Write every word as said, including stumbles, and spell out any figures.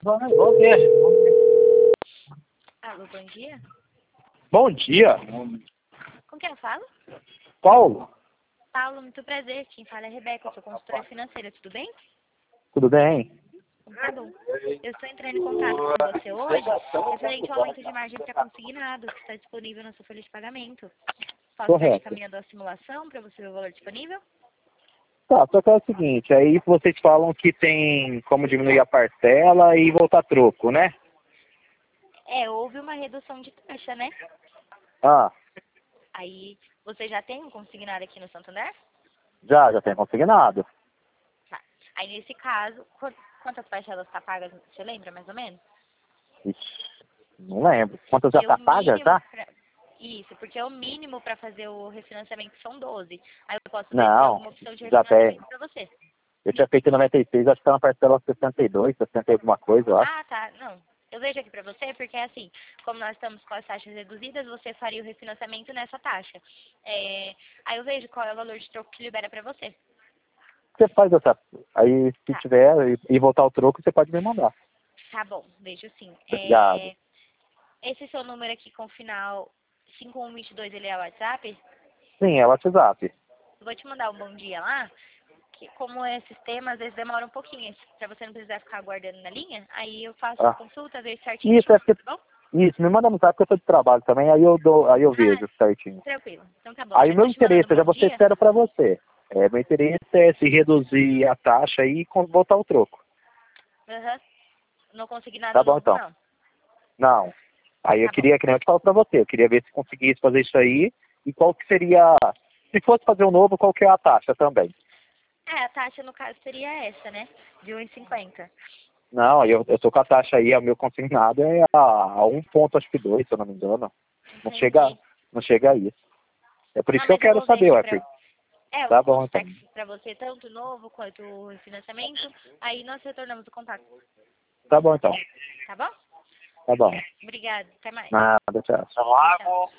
Vamos vamos ver. Vamos ver. Alô, bom dia. Bom dia. Com quem eu falo? Paulo, Paulo, muito prazer. Quem fala é a Rebeca, eu sou consultora financeira, tudo bem? tudo bem? Então, tá bom. Eu estou entrando em contato com você hoje referente ao aumento de margem para consignado que está disponível na sua folha de pagamento. Posso estar te Correto. caminhando a simulação para você ver o valor disponível? Tá, só que é o seguinte, aí vocês falam que tem como diminuir a parcela e voltar a troco, né? É, houve uma redução de taxa, né? Ah, Aí, você já tem um consignado aqui no Santander? já, já tem consignado. Tá. Aí, nesse caso, qu- quantas parcelas está pagas, você lembra mais ou menos? Ixi, não lembro. Quantas já Porque o tá paga, mínimo já? pra... Isso, porque o mínimo para fazer o refinanciamento são doze. Aí eu posso ver se tem Não, alguma opção de já tem. refinanciamento para você. Eu tinha feito em noventa e seis, acho que tá na parcela sessenta e dois, sessenta e alguma coisa, eu acho. Ah, tá. Não. Eu vejo aqui para você porque, assim, como nós estamos com as taxas reduzidas, você faria o refinanciamento nessa taxa. É... Aí eu vejo qual é o valor de troco que libera para você. Você faz essa. Aí, se Tá. tiver e, e voltar o troco, você pode me mandar. Tá bom, vejo sim. Obrigado. É... Esse seu número aqui com o final cinco um dois dois, ele é o WhatsApp? Sim, é o WhatsApp. Eu vou te mandar um bom dia lá, que como é sistema, às vezes demora um pouquinho, para você não precisar ficar aguardando na linha, aí eu faço a Ah, consulta, vejo certinho, te isso, é mando, porque. tá bom? Isso, me manda no zap porque eu tô de trabalho também, aí eu dou, aí eu Ah, vejo certinho. tranquilo. Então tá bom, eu Aí já o meu tô te mandando interesse, um eu já bom vou ser dia. sincero pra você. É, meu interesse é se reduzir a taxa e con- voltar o troco. Aham. Não consegui Tá nada bom novo, então? não. Não. Aí eu Tá bom. queria, que nem eu te falo pra você, eu queria ver se conseguisse fazer isso aí e qual que seria, se fosse fazer um novo, qual que é a taxa também. É, a taxa no caso seria essa, né? De um e cinquenta. Não, aí eu, eu tô com a taxa aí, o meu consignado é a, a um ponto, acho que dois, se eu não me engano. Não chega, Entendi. não chega a isso. É por isso Não, que eu mas eu quero vou ver saber, aqui ué. pra... por- É, eu Tá vou bom consultar então. aqui pra você tanto o novo quanto o financiamento. Aí nós retornamos o contato. Tá bom então. Tá bom? Tá bom. Obrigada. Até mais. Nada, tchau. Tchau, tchau.